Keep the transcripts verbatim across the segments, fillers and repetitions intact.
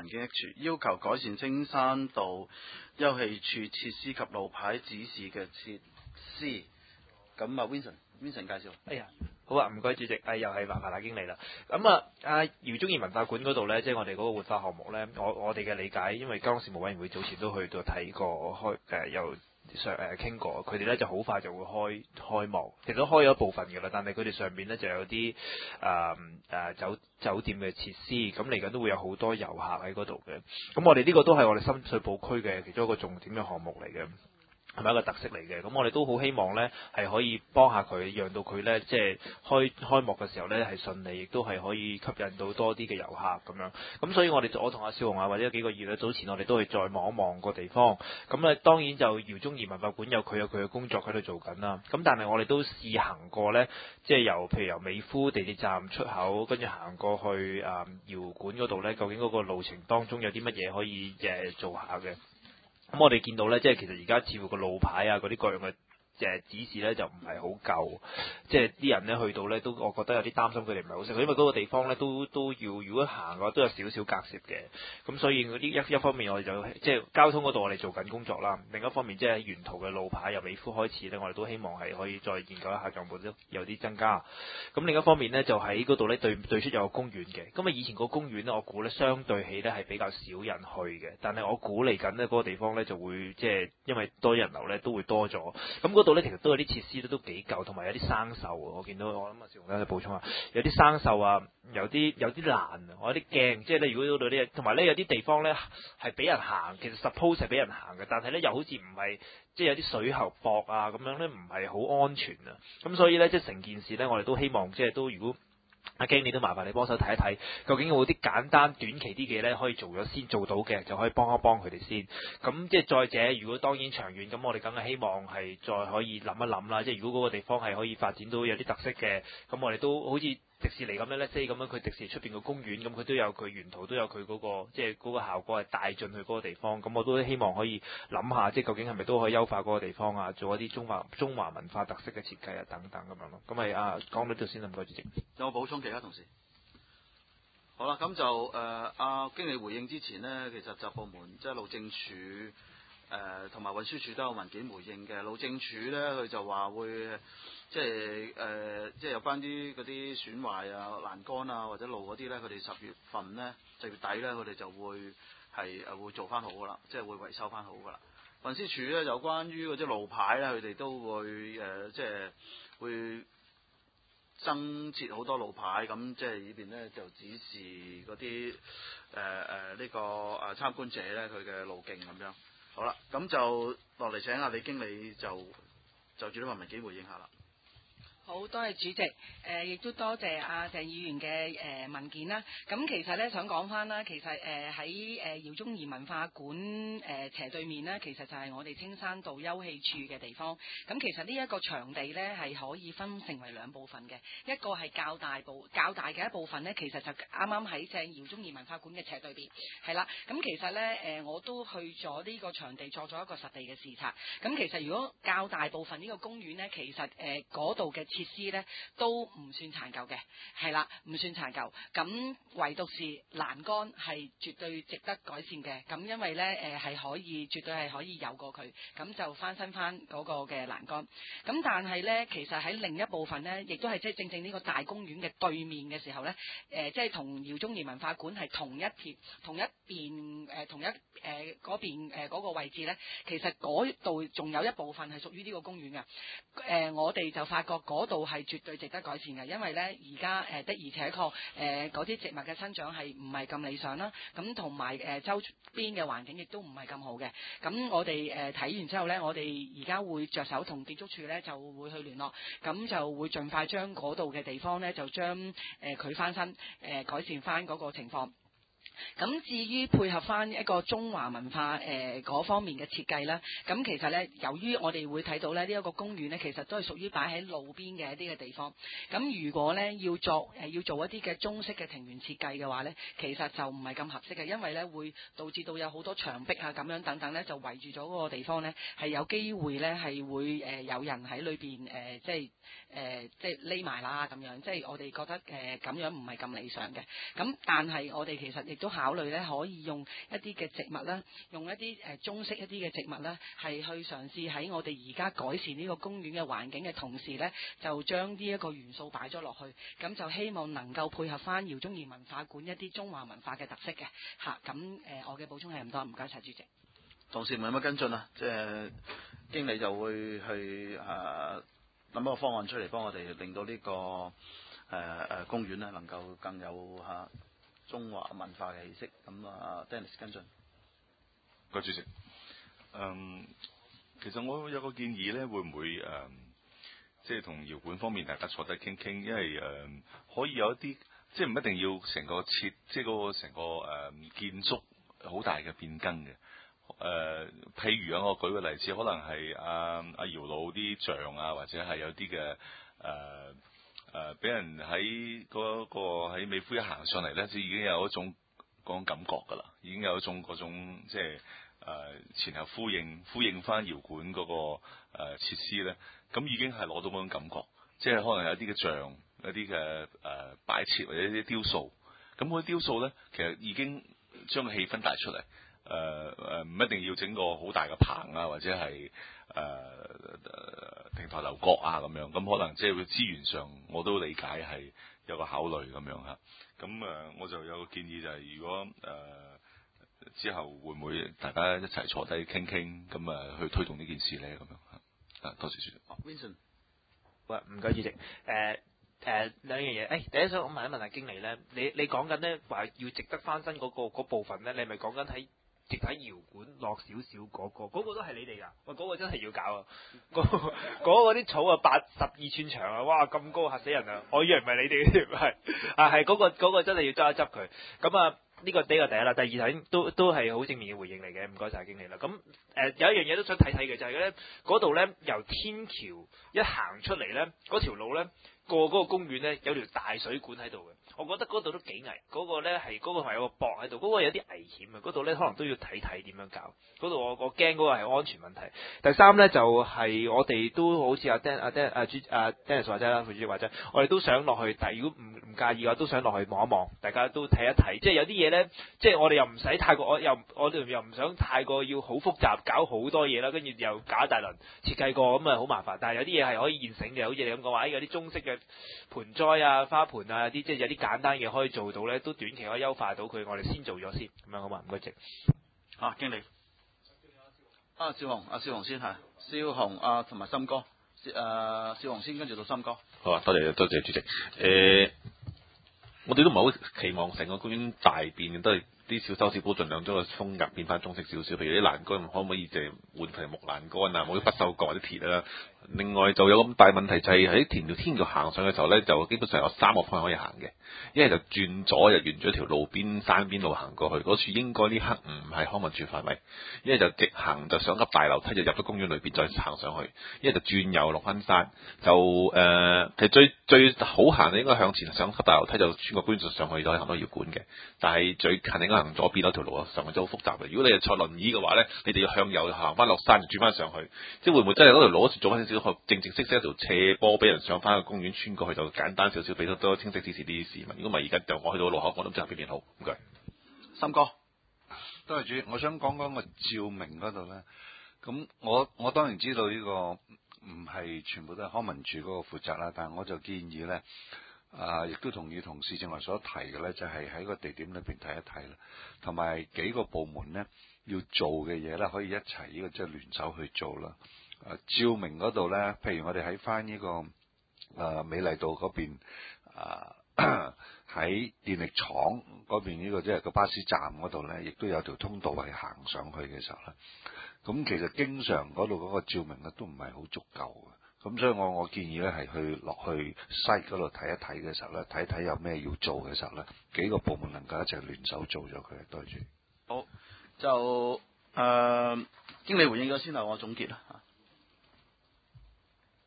民警 H 要求改善青山道休憩處設施及路牌指示嘅設施。咁啊 Vincent，Vincent 介紹。 哎呀，好啊，唔該主席，哎又係麻煩大經理啦。咁啊，啊饒宗頤文化館嗰度咧，即係我哋嗰個活化項目咧，我我哋嘅理解，因為交通事務委員會早前都去到睇過開誒又上誒傾過，佢哋咧就好快就會開開幕，其實都開咗一部分嘅啦，但係佢哋上邊咧就有啲誒誒酒酒店嘅設施，咁嚟緊都會有好多遊客喺嗰度嘅。咁我哋呢個都係我哋深水埗區嘅其中一個重點嘅項目嚟嘅。係咪一個特色嚟嘅？咁我哋都好希望呢係可以幫下佢，讓到佢呢即係開開幕嘅時候呢係順利，亦都係可以吸引到多啲嘅遊客咁樣。咁所以我哋我同阿少雄啊，或者幾個月咧早前我哋都去再望一望個地方。咁咧當然就饒宗頤文化館有佢有佢嘅工作喺度做緊啦。咁但係我哋都試行過呢，即係由譬如由美孚地鐵站出口，跟住行過去啊饒館嗰度呢，究竟嗰個路程當中有啲乜嘢可以誒做下嘅？咁我哋見到咧，即係其實而家似乎個路牌啊，嗰啲各樣嘅誒指示咧就唔係好夠，即係啲人咧去到咧都，我覺得有啲擔心佢哋唔係好識，因為嗰個地方咧都都要如果行嘅話都有少少隔涉嘅，咁所以嗰啲一一方面我哋就即係交通嗰度我哋做緊工作啦，另一方面即係沿途嘅路牌由美孚開始咧，我哋都希望係可以再研究一下，有冇都有啲增加。咁另一方面咧就喺嗰度咧對對出有個公園嘅，咁啊以前個公園咧我估咧相對起咧係比較少人去嘅，但係我估嚟緊咧嗰個地方咧就會即係因為多人流咧都會多咗，咁嗰度咧其實都有啲設施都都幾舊，同埋有啲生鏽啊！我見到我諗啊，小紅咧補充下，有啲生鏽啊，有啲有啲爛啊，我有啲驚。即係咧，如果嗰度啲，同埋咧有啲地方咧係俾人行，其實 suppose 係俾人行嘅，但係咧又好似唔係，即係有啲水喉駁啊咁樣咧，唔係好安全啊。咁所以咧，即係成件事咧，我哋都希望即係都如果。阿經理都麻煩你幫手睇一睇，究竟有冇啲簡單短期啲嘅咧可以做咗先做到嘅，就可以幫一幫佢哋先。咁即係再者，如果當然長遠，咁我哋梗係希望係再可以諗一諗啦。即係如果嗰個地方係可以發展到有啲特色嘅，咁我哋都好似迪士尼咁樣咧，即係咁樣佢迪士尼出邊個公園，咁佢都有佢沿途都有佢嗰個即係嗰個效果係帶進去嗰個地方。咁我都希望可以諗下，即係究竟係咪都可以優化嗰個地方啊，做一啲中華中華文化特色嘅設計啊等等咁樣咯。咁係啊，講到呢度先啦，唔該主席。 有冇補充其他同事？好啦，咁就誒阿、呃、經理回應之前呢，其實就部門即係路政署誒同埋運輸署都有文件回應嘅。路政署呢，佢就話會即係誒、呃、即係有關啲嗰啲損壞啊、欄杆啊或者路嗰啲呢，佢哋十月份呢，十月底呢，佢哋就會係誒會做翻好噶啦，即係會維修翻好噶啦。運輸署呢，有關於嗰啲路牌呢，佢哋都會誒、呃、即係會。增設好多路牌，咁即係呢邊咧就指示嗰啲誒誒呢個誒參觀者咧佢嘅路徑咁樣。好啦，咁就落嚟請阿李經理就就住呢份文件回應下啦。 好多謝主席，誒、呃、亦都多謝阿、啊、鄭議員嘅誒、呃、文件啦。咁其實咧想講翻啦，其實誒喺誒饒宗頤文化館誒、呃、斜對面呢，其實就係我哋青山道休憩處嘅地方。咁其實呢一個場地咧係可以分成為兩部分嘅，一個係較大部較大嘅一部分咧，其實就啱啱喺正饒宗頤文化館嘅斜對面，係啦。咁其實咧誒、呃、我都去咗呢個場地作咗一個實地嘅視察。咁其實如果較大部分呢個公園咧，其實誒嗰度嘅設施咧都唔算殘舊嘅，係啦，唔算殘舊。咁唯獨是欄杆係絕對值得改善嘅。咁因為咧誒係可以，絕對係可以有過佢，咁就翻新翻嗰個嘅欄杆。咁但係咧，其實喺另一部分咧，亦都係即係正正呢個大公園嘅對面嘅時候咧，誒、呃、即係同饒宗頤文化館係同一貼同一邊誒、呃、同一誒嗰、呃、邊誒嗰、呃嗰個位置咧，其實嗰度仲有一部分係屬於呢個公園嘅。誒、呃、我哋就發覺嗰度係絕對值得改善嘅，因為咧而家誒的而且確誒嗰啲植物嘅生長係唔係咁理想啦，咁同埋誒周邊嘅環境亦都唔係咁好嘅。咁我哋誒睇完之後咧，我哋而家會着手同建築署咧就會去聯絡，咁就會盡快將嗰度嘅地方咧就將誒佢翻新誒、呃、改善翻嗰個情況。咁至於配合翻一個中華文化誒嗰、呃、方面嘅設計啦，咁其實咧，由於我哋會睇到咧呢一、這個公園咧，其實都係屬於擺喺路邊嘅一啲嘅地方。咁如果咧要作誒、呃、要做一啲嘅中式嘅庭園設計嘅話咧，其實就唔係咁合適嘅，因為咧會導致到有好多牆壁啊咁樣等等咧，就圍住咗嗰個地方咧，係有機會咧係會誒、呃、有人喺裏邊誒、呃、即係誒、呃、即係匿埋啦咁樣，即係我哋覺得誒咁、呃、樣唔係咁理想嘅。咁但係我哋其實亦亦都考慮咧可以用一啲嘅植物啦，用一啲誒中式一啲嘅植物啦，係去嘗試喺我哋而家改善呢個公園嘅環境嘅同時咧，就將呢一個元素擺咗落去，咁就希望能夠配合翻饒宗頤文化館一啲中華文化嘅特色嘅嚇。咁誒，我嘅補充係咁多，唔該晒主席。 同事們有乜跟進啊？即係經理就會去誒諗一個方案出嚟，幫我哋令到呢、這個誒誒、呃、公園咧能夠更有嚇、啊、中華文化嘅氣息。咁啊 ，Dennis 跟進。 個主席，嗯，其實我有個建議咧，會唔會誒，即係同饒館方面大家坐低傾傾，因為誒、嗯、可以有一啲，即係唔一定要成個設，即係嗰個成個誒、嗯、建築好大嘅變更嘅。誒、呃，譬如啊，我舉個例子，可能係阿阿姚老啲像啊，或者係有啲嘅誒誒，俾、呃呃、人喺嗰、嗰個喺美孚一行上嚟咧，就已經有一種嗰種感覺㗎啦，已經有一種嗰種即係誒、呃、前後呼應，呼應翻饒館嗰個誒、呃、設施咧，咁已經係攞到嗰種感覺，即係可能有啲嘅像，有啲嘅誒擺設或者啲雕塑，咁嗰啲雕塑咧，其實已經將個氣氛帶出嚟。誒誒唔一定要整個好大嘅棚啊，或者係誒誒亭台樓閣啊咁樣，咁可能即係佢資源上我都理解係有個考慮咁樣嚇。咁誒、呃、我就有個建議就係、是，如果誒、呃、之後會唔會大家一齊坐低傾傾，咁啊去推動呢件事咧咁樣嚇。啊，多謝主席。 Vincent， 喂，唔該主席。誒、呃。誒、呃、兩樣嘢，誒、哎、第一想我問一問下經理咧，你你講緊咧話要值得翻身嗰、那個部分咧，你係咪講緊喺直喺饒館落少少嗰個？嗰、那個都係你哋㗎？喂，嗰、那個真係要搞啊！嗰嗰啲草啊，八十二寸長啊，哇咁高嚇死人啊！我以為唔係你哋嘅，係啊係嗰個嗰、那個真係要執一執佢。咁啊呢個呢個第一啦，第二頭都都係好正面嘅回應嚟嘅，唔該晒經理啦。咁誒、呃、有一樣嘢都想睇睇嘅就係咧嗰度咧由天橋一行出嚟咧嗰條路咧。過嗰個公園咧有條大水管喺度嘅，我覺得嗰度都幾危，嗰、嗰個咧係嗰個係有個駁喺度，嗰、嗰個有啲危險啊！嗰度咧可能都要睇睇點樣搞，嗰度我我驚嗰個係安全問題。第三咧就係、是、我哋都好似阿 Dan 阿 Dan 阿主阿 Dennis 或者啦，副主席或者，我哋都想落去，但係如果唔唔介意嘅話，都想落去望一望，大家都睇一睇。即係有啲嘢咧，即係我哋又唔使太過，我又我哋又唔想太過要好複雜，搞好多嘢啦，跟住又搞一大輪設計過咁啊好麻煩。但係有啲嘢係可以現成嘅，好似你咁講話，有啲中式嘅盆栽啊、花盆啊，啲即係有啲簡單嘅可以做到咧，都短期可以優化到佢。我哋先做咗先，咁樣好嘛？唔該，謝。 啊，經理。啊，少雄，阿少雄先係，少雄啊，同埋森哥，誒、呃，少雄先，跟住到森哥。 好啊，多謝多謝主席。誒、呃，我哋都唔係好期望成個公園大變，都係啲小修小補，盡量將個風格變翻中式少少。譬如啲欄杆，可唔可以就換成木欄杆啊？冇啲不鏽鋼或者鐵啊。另外就有咁大問題就係喺田條天橋行上嘅時候咧，就基本上有三個方向可以行嘅。一係就轉左，就沿咗條路邊山邊路行過去，嗰處應該呢刻唔係康文署範圍。一係就直行，就上級大樓梯就入咗公園裏邊再行上去。一係就轉右落翻山，就誒、呃、其實最最好行嘅應該向前上級大樓梯，就穿過觀眾上去就可以行到饒館嘅。但係最近應該行左邊嗰條路啊，上去就好複雜嘅。如果你係坐輪椅嘅話咧，你哋要向右行翻落山，轉翻上去，即係會唔會真係嗰條路好似做翻少少正正式式一條斜坡俾人上翻個公園穿過去，就簡單少少，俾得多清晰指示啲市民。如果唔係而家就我去到路口，我都唔知行邊邊好。唔該， 森哥， 多謝主席。我想講講個照明嗰度咧，咁我我當然知道呢個唔係全部都係康文署嗰個負責啦，但係我就建議咧，啊，亦都同意同事正話所提嘅咧，就係喺個地點裏邊睇一睇啦，同埋幾個部門咧要做嘅嘢咧，可以一齊呢個即係聯手去做啦。誒、啊、照明嗰度咧，譬如我哋喺翻呢個誒、呃、美麗道嗰邊，誒喺電力廠嗰邊呢個即係個巴士站嗰度咧，亦都有條通道係行上去嘅時候咧，咁其實經常嗰度嗰個照明咧都唔係好足夠嘅，咁所以我我建議咧係去落去西嗰度睇一睇嘅時候咧，睇睇有咩要做嘅時候咧，幾個部門能夠一齊聯手做咗佢，對住。 好，就誒、呃、經理回應咗先啦，我總結啦。 誒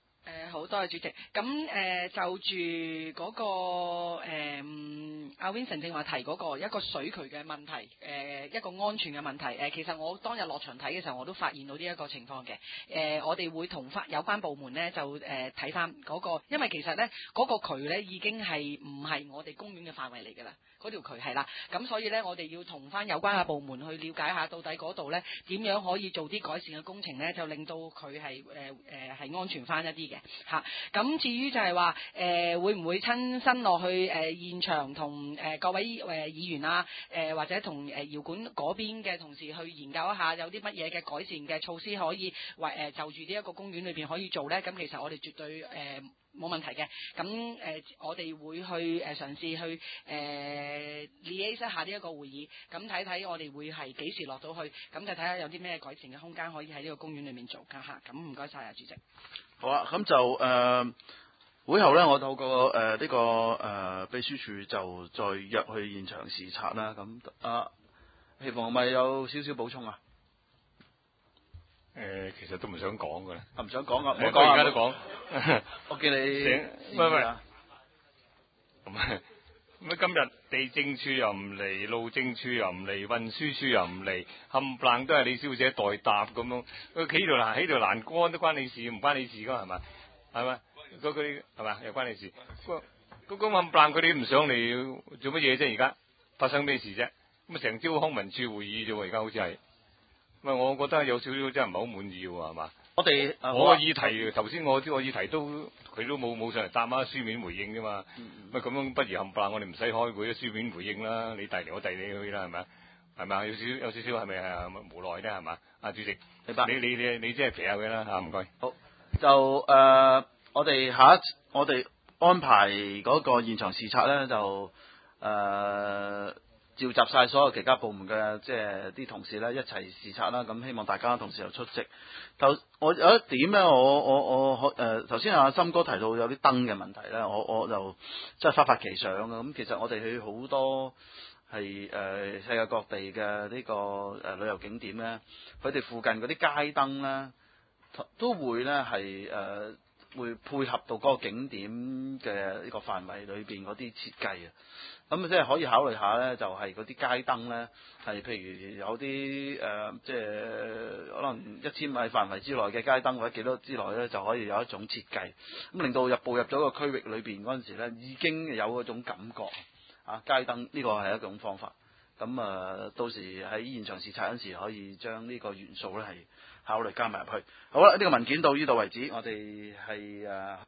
誒好多謝主席。咁誒、呃、就住嗰、那個誒阿 Vincent 正話提嗰個一個水渠嘅問題，誒、呃、一個安全嘅問題。誒、呃、其實我當日落場睇嘅時候，我都發現到呢一個情況嘅。誒、呃、我哋會同翻有關部門咧，就誒睇翻嗰個，因為其實咧嗰、那個渠咧已經係唔係我哋公園嘅範圍嚟㗎啦。嗰條渠係啦，咁所以咧，我哋要同翻有關嘅部門去了解下，到底嗰度咧點樣可以做啲改善嘅工程咧，就令到佢係誒誒係安全翻一啲嘅嚇。咁、啊、至於就係話誒會唔會親身落去誒、呃、現場同誒、呃、各位誒、呃、議員啊誒、呃、或者同誒搖滾嗰邊嘅同事去研究一下，有啲乜嘢嘅改善嘅措施可以為誒、呃、就住呢一個公園裏邊可以做咧？咁其實我哋絕對誒。呃冇問題嘅，咁誒、呃、我哋會去誒、呃、嘗試去誒 liaise 一下呢一個會議，咁睇睇我哋會係幾時落到去，咁就睇下有啲咩改善嘅空間可以喺呢個公園裏面做㗎嚇。咁唔該晒啊，主席。 好啊，咁就誒、呃、會後咧，我透過誒呢、呃這個誒、呃、秘書處就再約去現場視察啦。咁啊，希望咪有少少補充啊？ 誒、呃，其實都唔想講嘅， 唔、啊、想講啊！ 我而家都講， 我見你唔係唔係，咁啊今日地政處又唔嚟，路政處又唔嚟，運輸處又唔嚟，冚唪唥都係李小姐代答咁樣。佢企條欄起條欄杆都關你事，唔關你事噶係咪？係咪？嗰啲係咪？又關你事？咁咁冚唪唥佢哋唔上嚟做乜嘢啫？而家發生咩事啫？咁啊成朝康文署會議啫喎，而家好似係。唔係，我覺得有少少真係唔係好滿意喎，係嘛？ 我哋、呃、 我個議題頭先我啲個議題都佢都冇冇上嚟答啊，書面回應啫嘛。咪咁、嗯、樣不如冚唪唥我哋唔使開會，書面回應啦。你遞嚟我遞你去啦，係咪啊？係咪啊？有少有少少係咪係無奈咧？係嘛？啊主席， 明白。 你你你你即係肥下佢啦嚇，唔該。 好，就誒、呃、我哋下一我哋安排嗰個現場視察咧，就誒。呃召集晒所有其他部門嘅即係啲同事咧一齊視察啦，咁希望大家同事又出席。就我有一點咧，我我我誒頭先阿森哥提到有啲燈嘅問題咧，我我就即係忽發奇想嘅。咁其實我哋去好多係誒、呃、世界各地嘅呢、這個誒、呃、旅遊景點咧，佢哋附近嗰啲街燈咧都會咧係誒會配合到嗰個景點嘅呢個範圍裏邊嗰啲設計啊。咁啊，即係可以考慮下咧，就係嗰啲街燈咧，係譬如有啲誒、呃，即係可能一千米範圍之內嘅街燈或者幾多之內咧，就可以有一種設計，咁令到入步入咗個區域裏邊嗰陣時咧，已經有嗰種感覺啊！街燈呢個係一種方法，咁啊，到時喺現場視察嗰陣時，可以將呢個元素咧係考慮加埋入去。好啦，呢、這個文件到呢度為止，我哋係誒。